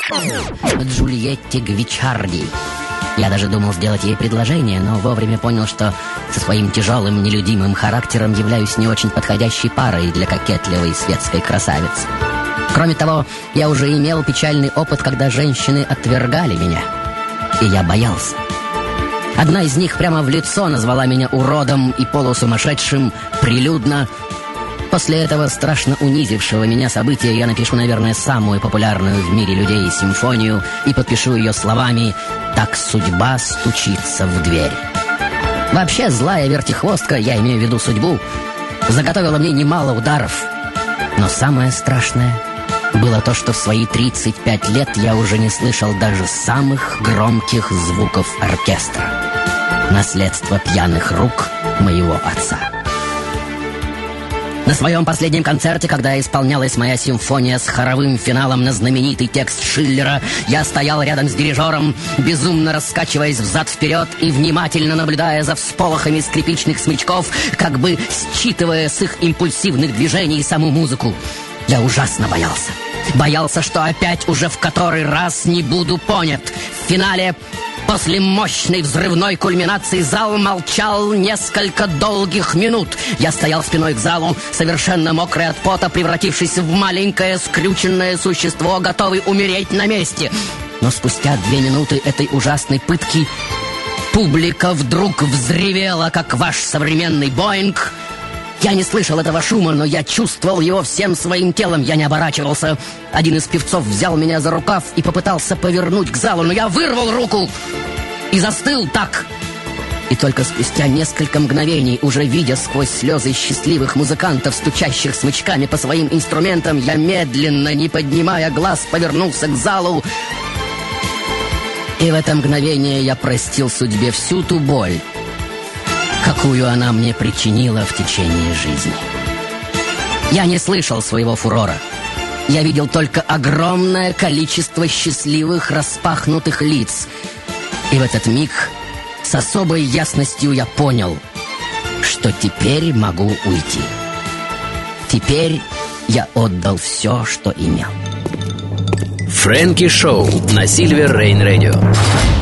Джульетте Гвичарди. Я даже думал сделать ей предложение, но вовремя понял, что со своим тяжелым, нелюдимым характером являюсь не очень подходящей парой для кокетливой светской красавицы. Кроме того, я уже имел печальный опыт, когда женщины отвергали меня. И я боялся. Одна из них прямо в лицо назвала меня уродом и полусумасшедшим прилюдно. После этого страшно унизившего меня события я напишу, наверное, самую популярную в мире людей симфонию и подпишу ее словами «Так судьба стучится в дверь». Вообще, злая вертихвостка, я имею в виду судьбу, заготовила мне немало ударов. Но самое страшное было то, что в свои 35 лет я уже не слышал даже самых громких звуков оркестра. Наследство пьяных рук моего отца. На своем последнем концерте, когда исполнялась моя симфония с хоровым финалом на знаменитый текст Шиллера, я стоял рядом с дирижером, безумно раскачиваясь взад-вперед и внимательно наблюдая за всполохами скрипичных смычков, как бы считывая с их импульсивных движений саму музыку. Я ужасно боялся. Боялся, что опять уже в который раз не буду понят. В финале, после мощной взрывной кульминации, зал молчал несколько долгих минут. Я стоял спиной к залу, совершенно мокрый от пота, превратившись в маленькое скрюченное существо, готовый умереть на месте. Но спустя 2 минуты этой ужасной пытки публика вдруг взревела, как ваш современный Боинг. Я не слышал этого шума, но я чувствовал его всем своим телом. Я не оборачивался. Один из певцов взял меня за рукав и попытался повернуть к залу, но я вырвал руку и застыл так. И только спустя несколько мгновений, уже видя сквозь слезы счастливых музыкантов, стучащих смычками по своим инструментам, я медленно, не поднимая глаз, повернулся к залу. И в это мгновение я простил судьбе всю ту боль, какую она мне причинила в течение жизни. Я не слышал своего фурора. Я видел только огромное количество счастливых распахнутых лиц. И в этот миг с особой ясностью я понял, что теперь могу уйти. Теперь я отдал все, что имел. Фрэнки Шоу на Silver Rain Radio.